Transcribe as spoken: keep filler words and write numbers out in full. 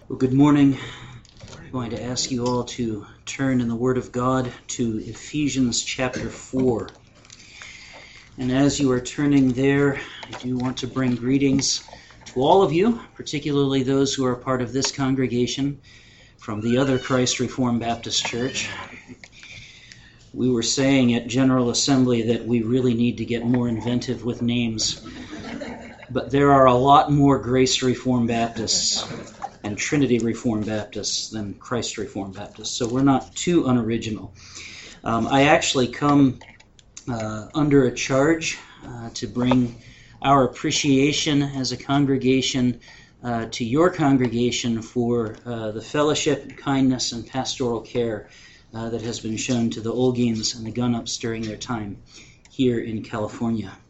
Well, good morning. I'm going to ask you all to turn in the Word of God to Ephesians chapter four. And as you are turning there, I do want to bring greetings to all of you, particularly those who are part of this congregation from the other Christ Reformed Baptist Church. We were saying at General Assembly that we really need to get more inventive with names. But there are a lot more Grace Reformed Baptists and Trinity Reformed Baptists than Christ Reformed Baptists, so we're not too unoriginal. Um, I actually come uh, under a charge uh, to bring our appreciation as a congregation uh, to your congregation for uh, the fellowship, kindness, and pastoral care uh, that has been shown to the Olguins and the Gunups during their time here in California.